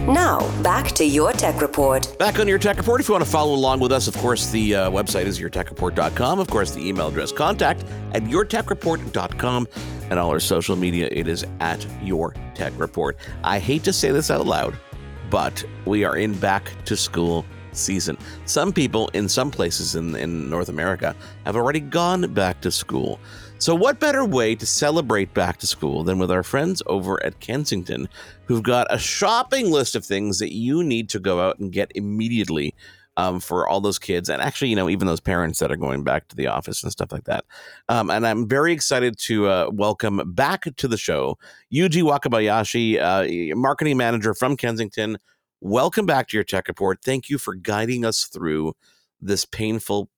Now, back to Your Tech Report. Back on Your Tech Report. If you want to follow along with us, of course, the website is yourtechreport.com. Of course, the email address contact@yourtechreport.com. And all our social media, it is at Your Tech Report. I hate to say this out loud, but we are in back to school season. Some people in some places in North America have already gone back to school. So what better way to celebrate back to school than with our friends over at Kensington, who've got a shopping list of things that you need to go out and get immediately for all those kids, and actually, even those parents that are going back to the office and stuff like that. And I'm very excited to welcome back to the show Yuji Wakabayashi, marketing manager from Kensington. Welcome back to Your Tech Report. Thank you for guiding us through this painful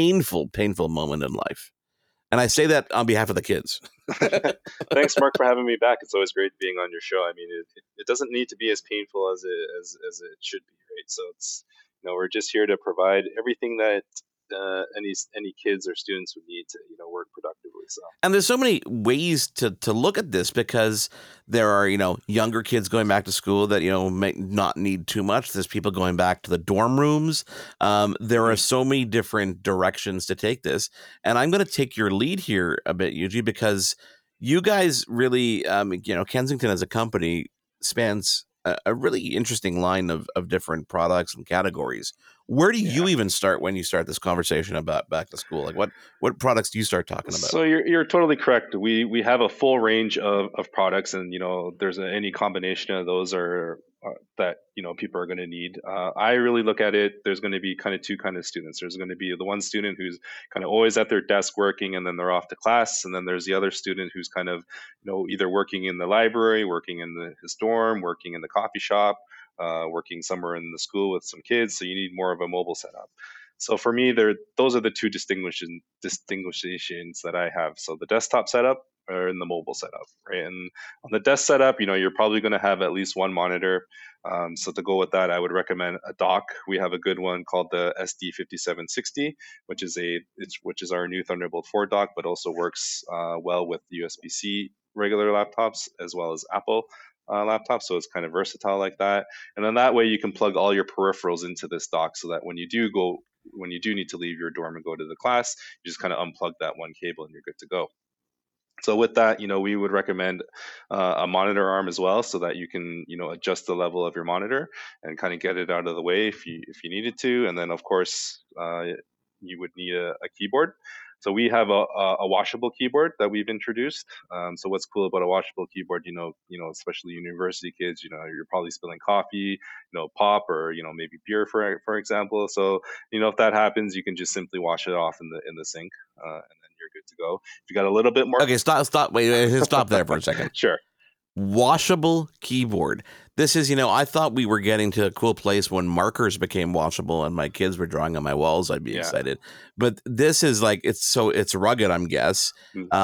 moment in life. And I say that on behalf of the kids. Thanks, Mark, for having me back. It's always great being on your show. I mean, it doesn't need to be as painful as it should be, right? So it's we're just here to provide everything that any kids or students would need to work productively. So, and there's so many ways to look at this, because there are younger kids going back to school that might not need too much. There's people going back to the dorm rooms. There are so many different directions to take this, and I'm going to take your lead here a bit, Yuji, because you guys really Kensington as a company spans a really interesting line of different products and categories. Where do you even start when you start this conversation about back to school? Like what products do you start talking about? So you're totally correct. We have a full range of products, and there's any combination of those are that people are going to need. I really look at it. There's going to be kind of two kind of students. There's going to be the one student who's kind of always at their desk working, and then they're off to class. And then there's the other student who's kind of either working in the library, working in his dorm, working in the coffee shop, working somewhere in the school with some kids. So you need more of a mobile setup. So for me, those are the two distinguishations that I have. So the desktop setup or in the mobile setup, right? And on the desk setup, you're probably going to have at least one monitor. So to go with that, I would recommend a dock. We have a good one called the SD5760, which is our new Thunderbolt 4 dock, but also works well with USB-C regular laptops as well as Apple laptops. So it's kind of versatile like that. And then that way you can plug all your peripherals into this dock, so that when you do need to leave your dorm and go to the class, you just kind of unplug that one cable and you're good to go. So with that, we would recommend a monitor arm as well, so that you can, adjust the level of your monitor and kind of get it out of the way if you needed to. And then, of course, you would need a keyboard. So we have a washable keyboard that we've introduced. So what's cool about a washable keyboard, especially university kids, you're probably spilling coffee, pop, or maybe beer, for example. So if that happens, you can just simply wash it off in the sink, and then you're good to go. If you got a little bit more, okay, stop, wait, stop there for a second. Sure. Washable keyboard. This is, I thought we were getting to a cool place when markers became washable and my kids were drawing on my walls. I'd be excited. But this is like, it's rugged, I'm guess.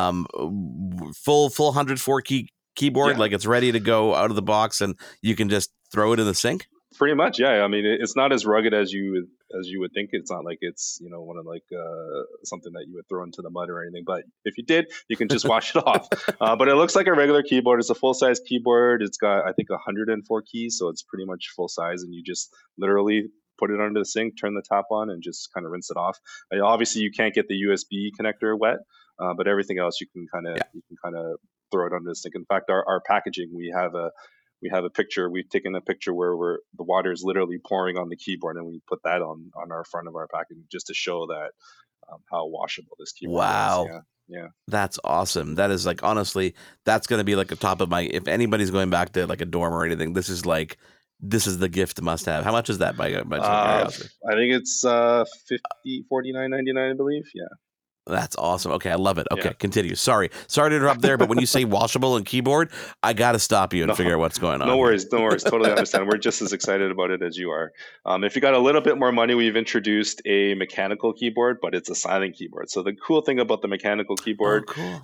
Full 104 keyboard, like it's ready to go out of the box and you can just throw it in the sink. Pretty much, yeah. I mean, it's not as rugged as you would think. It's not like it's one of something that you would throw into the mud or anything. But if you did, you can just wash it off. But it looks like a regular keyboard. It's a full size keyboard. It's got, I think, 104 keys, so it's pretty much full size. And you just literally put it under the sink, turn the tap on, and just kind of rinse it off. And obviously, you can't get the USB connector wet, but everything else you can kind of throw it under the sink. In fact, our packaging, we have a picture. We've taken a picture where the water is literally pouring on the keyboard, and we put that on our front of our packaging just to show that how washable this keyboard is. Yeah. That's awesome. That is honestly, that's going to be the top of my, if anybody's going back to a dorm or anything, this is the gift must have. How much is that by curiosity? I think it's $49.99, I believe. Yeah. That's awesome. Okay, I love it. Okay, Continue. Sorry to interrupt there, but when you say washable and keyboard, I got to stop you and figure out what's going on. No worries. Totally understand. We're just as excited about it as you are. If you got a little bit more money, we've introduced a mechanical keyboard, but it's a silent keyboard. So the cool thing about the mechanical keyboard,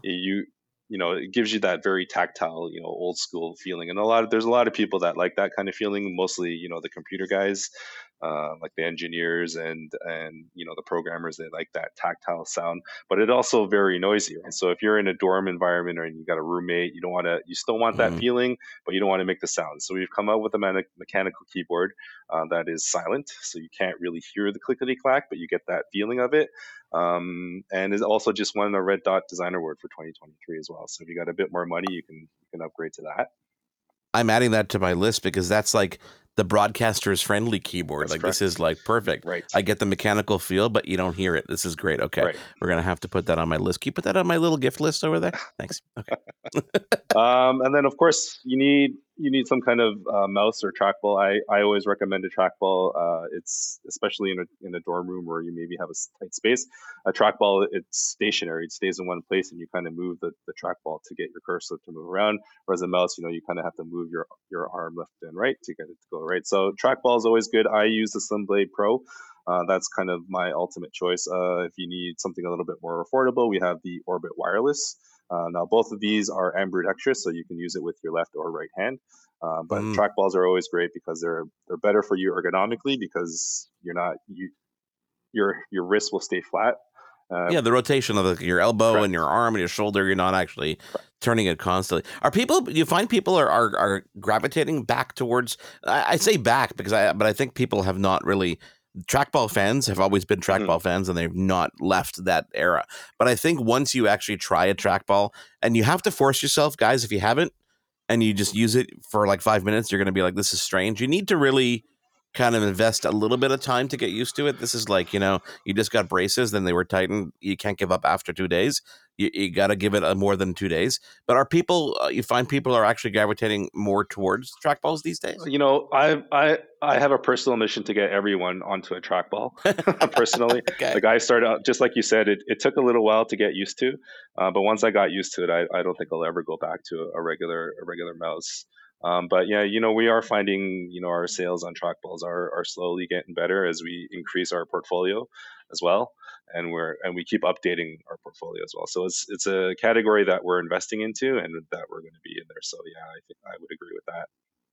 it gives you that very tactile, old school feeling. And there's a lot of people that like that kind of feeling, mostly, the computer guys. like the engineers and the programmers, they like that tactile sound, but it also very noisy, right? So if you're in a dorm environment or you got a roommate, you still want that Mm. feeling, but you don't want to make the sound. So we've come out with a mechanical keyboard that is silent, so you can't really hear the clickety clack, but you get that feeling of it. And is also just won a Red Dot Design Award for 2023 as well. So if you got a bit more money, you can upgrade to that. I'm adding that to my list because that's like the broadcaster's friendly keyboard. That's Like correct. this is like perfect. Right. I get the mechanical feel, but you don't hear it. This is great. Okay. Right. We're going to have to put that on my list. Can you put that on my little gift list over there? Thanks. Okay. And then of course you need some kind of mouse or trackball. I always recommend a trackball. It's especially in a dorm room where you maybe have a tight space. A trackball, it's stationary. It stays in one place, and you kind of move the trackball to get your cursor to move around. Whereas a mouse, you kind of have to move your arm left and right to get it to go right. So trackball is always good. I use the Slim Blade Pro. That's kind of my ultimate choice. If you need something a little bit more affordable, we have the Orbit Wireless. Now, both of these are ambidextrous, so you can use it with your left or right hand. But Mm. trackballs are always great because they're better for you ergonomically because your wrist will stay flat. Yeah, the rotation of your elbow and Correct. your arm and your shoulder, you're not actually turning it constantly. You find people are gravitating back towards, I say back because but I think people have not really, trackball fans have always been trackball fans and they've not left that era. But I think once you actually try a trackball, and you have to force yourself, guys, if you haven't, and you just use it for like 5 minutes, you're going to be like, this is strange. You need to really kind of invest a little bit of time to get used to it. This is like, you just got braces, then they were tightened. You can't give up after 2 days. You got to give it more than 2 days. But you find people are actually gravitating more towards trackballs these days? I have a personal mission to get everyone onto a trackball. Personally, Okay. like I started out just like you said, it took a little while to get used to, but once I got used to it, I don't think I'll ever go back to a regular mouse. But yeah, we are finding our sales on trackballs are slowly getting better as we increase our portfolio as well, and we keep updating our portfolio as well. So it's a category that we're investing into and that we're going to be in there. So yeah, I think I would agree with that.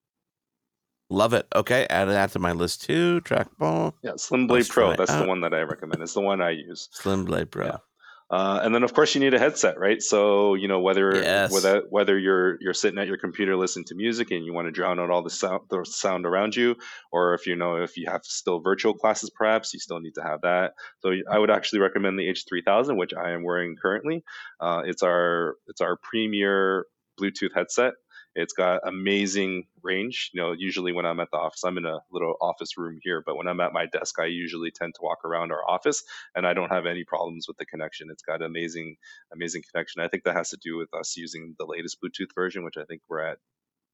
Love it. Okay, add that to my list too. Trackball. Yeah, Slim Blade Let's try Pro. it That's the out. one that I recommend. It's the one I use. Slim Blade Pro. Yeah. And then of course you need a headset, right? So Yes. whether you're sitting at your computer listening to music and you want to drown out all the sound around you, or if you have still virtual classes, perhaps you still need to have that. So I would actually recommend the H3000, which I am wearing currently. It's our premier Bluetooth headset. It's got amazing range. Usually when I'm at the office, I'm in a little office room here, but when I'm at my desk, I usually tend to walk around our office and I don't have any problems with the connection. It's got amazing connection. I think that has to do with us using the latest Bluetooth version, which I think we're at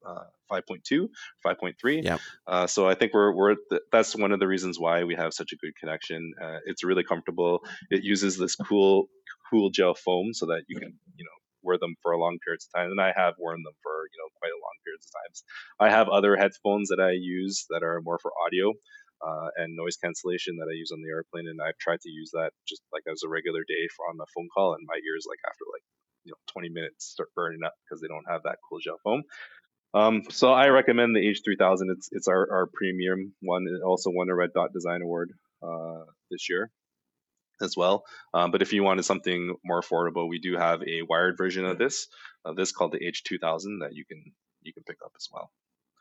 5.2, 5.3. Yeah. So I think that's one of the reasons why we have such a good connection. It's really comfortable. It uses this cool gel foam so that you can wear them for a long periods of time, and I have worn them for quite a long periods of times. I have other headphones that I use that are more for audio and noise cancellation that I use on the airplane, and I've tried to use that just like as a regular day on a phone call, and my ears like after 20 minutes start burning up because they don't have that cool gel foam. So I recommend the H3000. It's our premium one. It also won a Red Dot Design Award this year as well. But if you wanted something more affordable, we do have a wired version of this called the H2000 that you can pick up as well.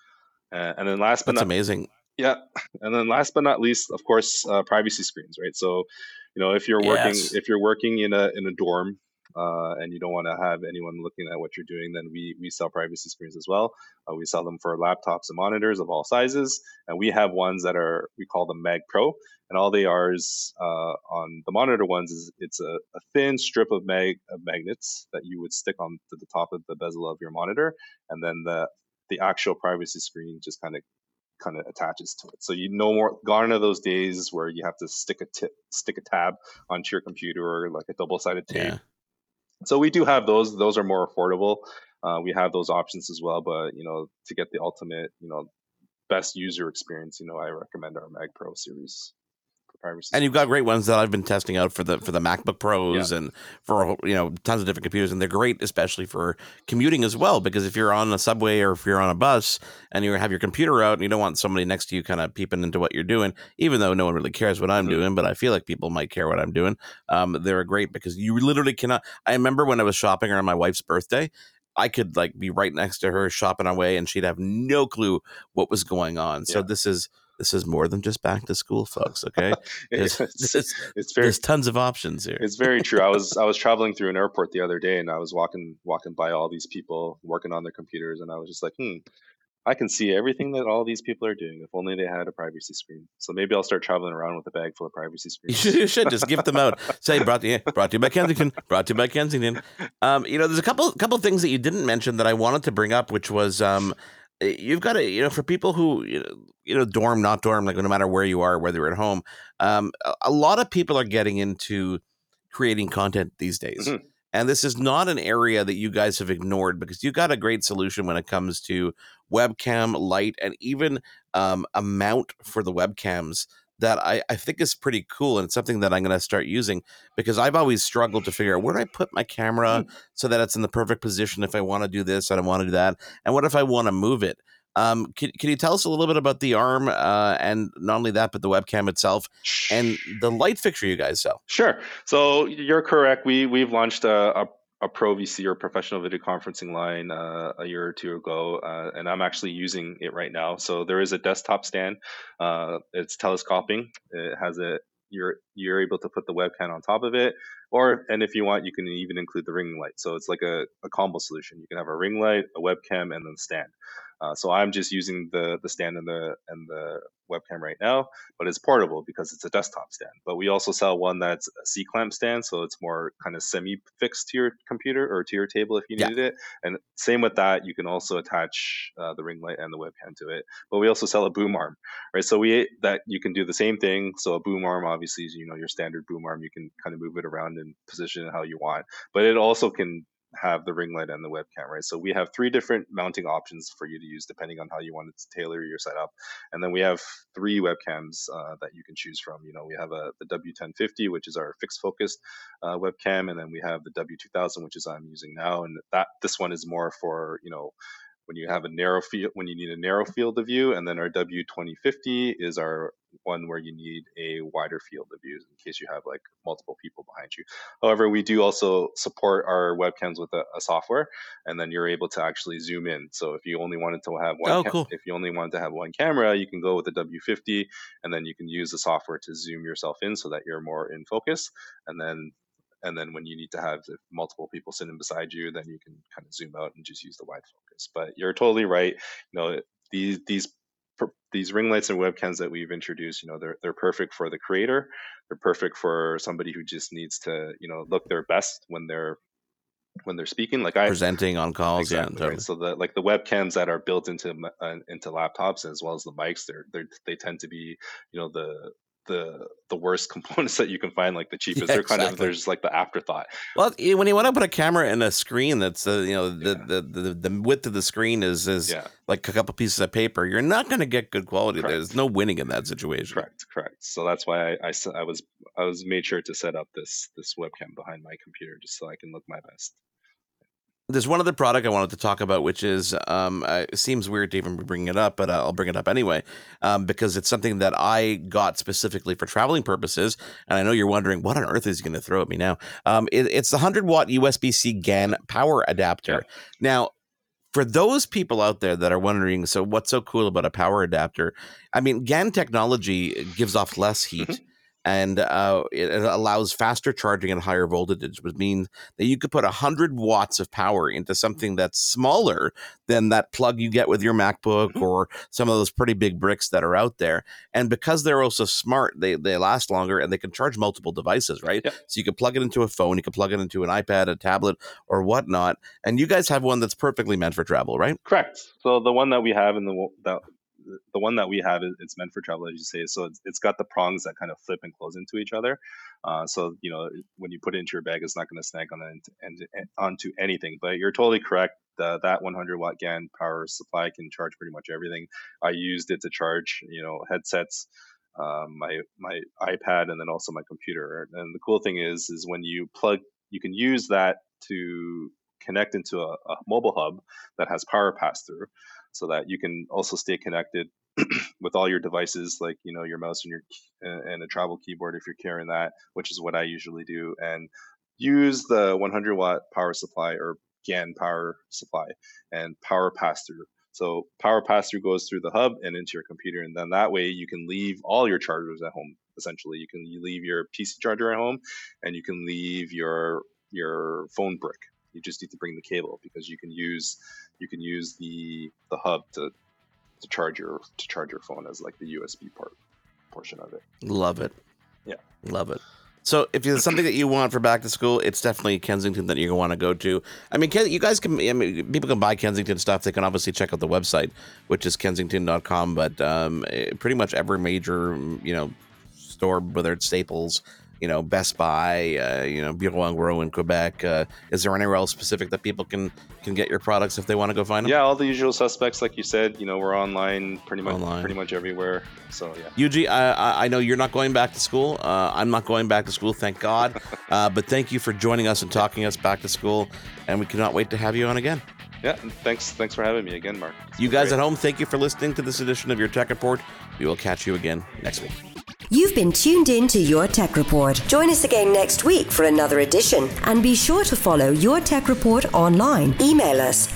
And then last but That's not amazing. yeah, and then last but not least, of course, privacy screens, right? So, if you're Yes. working in a dorm, and you don't want to have anyone looking at what you're doing, then we sell privacy screens as well. We sell them for laptops and monitors of all sizes, and we have ones that we call them Mag Pro, and all they are is on the monitor ones is it's a thin strip of magnets that you would stick on to the top of the bezel of your monitor, and then the actual privacy screen just kind of attaches to it. So no more gone are those days where you have to stick a tab onto your computer or like a double-sided tape. Yeah. So we do have those. Those are more affordable. We have those options as well, but to get the ultimate, best user experience, I recommend our Mag Pro series privacy And you've screens. got great ones that I've been testing out for the MacBook Yeah. Pros and for tons of different computers, and they're great, especially for commuting as well. Because if you're on a subway or if you're on a bus and you have your computer out and you don't want somebody next to you kind of peeping into what you're doing, even though no one really cares what I'm Mhm. doing, but I feel like people might care what I'm doing. They're great because you literally cannot. I remember when I was shopping around my wife's birthday. I could like be right next to her shopping away, and she'd have no clue what was going on. So Yeah. this is more than just back to school, folks. Okay, there's it's there's it's very there's tons of options here. it's very true. I was traveling through an airport the other day, and I was walking by all these people working on their computers, and I was just like, I can see everything that all these people are doing. If only they had a privacy screen. So maybe I'll start traveling around with a bag full of privacy screens. You should just give them out. Say brought to you by Kensington. Brought to you by Kensington. There's a couple things that you didn't mention that I wanted to bring up, which was you've got to for people who dorm not dorm, like no matter where you are, whether you're at home, a lot of people are getting into creating content these days. Mhm. And this is not an area that you guys have ignored because you got a great solution when it comes to webcam, light, and even a mount for the webcams that I think is pretty cool. And it's something that I'm going to start using because I've always struggled to figure out where do I put my camera Mm. so that it's in the perfect position if I want to do this and I want to do that. And what if I want to move it? Can you tell us a little bit about the arm and not only that, but the webcam itself and the light fixture you guys sell? Sure. So you're correct. We've launched a Pro VC or professional video conferencing line a year or two ago, and I'm actually using it right now. So there is a desktop stand. It's telescoping. It has a you're able to put the webcam on top of it, and if you want, you can even include the ring light. So it's like a combo solution. You can have a ring light, a webcam, and then stand. So I'm just using the stand and the webcam right now, but it's portable because it's a desktop stand. But we also sell one that's a C clamp stand, so it's more kind of semi fixed to your computer or to your table if you Yeah. needed it. And same with that, you can also attach the ring light and the webcam to it. But we also sell a boom arm, right? So you can do the same thing. So a boom arm obviously is your standard boom arm. You can kind of move it around and position it how you want, but it also can have the ring light and the webcam, right? So we have three different mounting options for you to use depending on how you want to tailor your setup. And then we have three webcams that you can choose from. We have the W1050, which is our fixed focus webcam, and then we have the W2000, which is I'm using now, and this one is more for when you have a narrow field, when you need a narrow field of view, and then our W2050 is our one where you need a wider field of view in case you have like multiple people behind you. However, we do also support our webcams with a software, and then you're able to actually zoom in. So if you only wanted to have Oh, cool. if you only wanted to have one camera, you can go with the W50, and then you can use the software to zoom yourself in so that you're more in focus, and then when you need to have multiple people sitting beside you, then you can kind of zoom out and just use the wide focus. But you're totally right. These these ring lights and webcams that we've introduced, they're perfect for the creator. They're perfect for somebody who just needs to look their best when they're speaking. Like I Presenting on calls, yeah, Exactly right. totally. So the webcams that are built into laptops as well as the mics, they tend to be the worst components that you can find, like the cheapest. Yeah, They're exactly. just like the afterthought. Well, when you want to put a camera in a screen that's Yeah, the width of the screen is yeah, like a couple pieces of paper, you're not going to get good quality. There's correct, no winning in that situation. correct. So that's why I was made sure to set up this webcam behind my computer just so I can look my best. There's one other product I wanted to talk about, which is it seems weird to even be bringing it up, but I'll bring it up anyway because it's something that I got specifically for traveling purposes. And I know you're wondering, what on earth is he going to throw at me now? It's the 100-watt USB-C GAN power Yeah. adapter. Now, for those people out there that are wondering, so what's so cool about a power adapter? I mean, GAN technology gives off less heat Hmm. and it allows faster charging at higher voltages, which means that you could put 100 watts of power into something that's smaller than that plug you get with your MacBook Hmm. or some of those pretty big bricks that are out there. And because they're also smart, they last longer and they can charge multiple devices, right? Yeah. So you can plug it into a phone, you can plug it into an iPad, a tablet, or whatnot. And you guys have one that's perfectly meant for travel, right? Correct. So the one that we have the one that we have it's meant for travel, as you say. So it's got the prongs that kind of flip and close into each other. So when you put it into your bag, it's not going to snag on onto anything. But you're totally correct. That 100-watt GAN power supply can charge pretty much everything. I used it to charge headsets. my iPad, and then also my computer. And the cool thing is when you can use that to connect into a mobile hub that has power pass through, so that you can also stay connected with all your devices, like your mouse and a travel keyboard if you're carrying that, which is what I usually do, and use the 100 watt power supply or GAN power supply and power pass through. So power pass through goes through the hub and into your computer, and then that way you can leave all your chargers at home. Essentially, you leave your PC charger at home, and you can leave your phone brick. You just need to bring the cable, because you can use the hub to charge your phone as like the USB portion of it. Love it. Yeah, love it. So if there's something that you want for back to school, it's definitely Kensington that you want to go to. I mean, you guys can. I mean, people can buy Kensington stuff. They can obviously check out the website, which is kensington.com. But pretty much every major store, whether it's Staples, Best Buy, Bureau en Gros in Quebec. Is there anywhere else specific that people can get your products if they want to go find them? Yeah, all the usual suspects, like you said. We're online pretty much everywhere. So yeah. Yuji, I know you're not going back to school. I'm not going back to school, thank God. But thank you for joining us and talking us back to school, and we cannot wait to have you on again. Yeah, thanks for having me again, Mark. You guys at home, thank you for listening to this edition of Your Tech Report. We will catch you again next week. You've been tuned in to Your Tech Report. Join us again next week for another edition. And be sure to follow Your Tech Report online. Email us,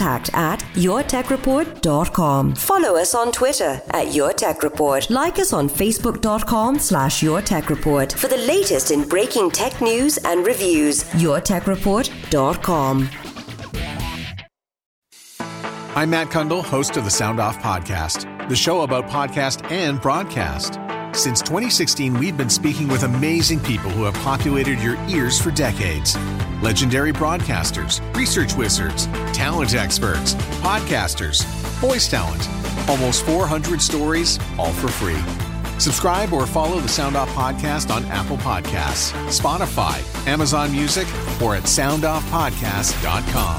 contact@yourtechreport.com. Follow us on Twitter @YourTechReport. Like us on Facebook.com/YourTechReport. For the latest in breaking tech news and reviews, YourTechReport.com. I'm Matt Kundle, host of the Sound Off Podcast, the show about podcast and broadcast. Since 2016, we've been speaking with amazing people who have populated your ears for decades. Legendary broadcasters, research wizards, talent experts, podcasters, voice talent. Almost 400 stories, all for free. Subscribe or follow the Sound Off Podcast on Apple Podcasts, Spotify, Amazon Music, or at soundoffpodcast.com.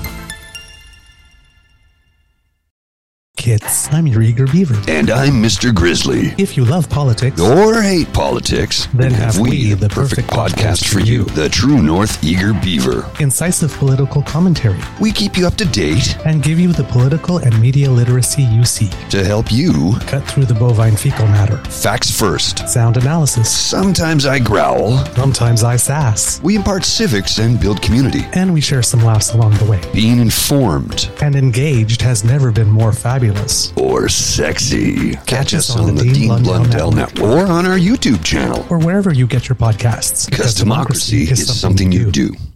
Kids, I'm your eager beaver. And I'm Mr. Grizzly. If you love politics or hate politics, then have we the perfect podcast for you. The True North Eager Beaver. Incisive political commentary. We keep you up to date and give you the political and media literacy you seek to help you cut through the bovine fecal matter. Facts first. Sound analysis. Sometimes I growl. Sometimes I sass. We impart civics and build community. And we share some laughs along the way. Being informed and engaged has never been more fabulous. Or sexy. Catch us on the Dean Blundell Network. Or on our YouTube channel. Or wherever you get your podcasts. Because democracy is something you do.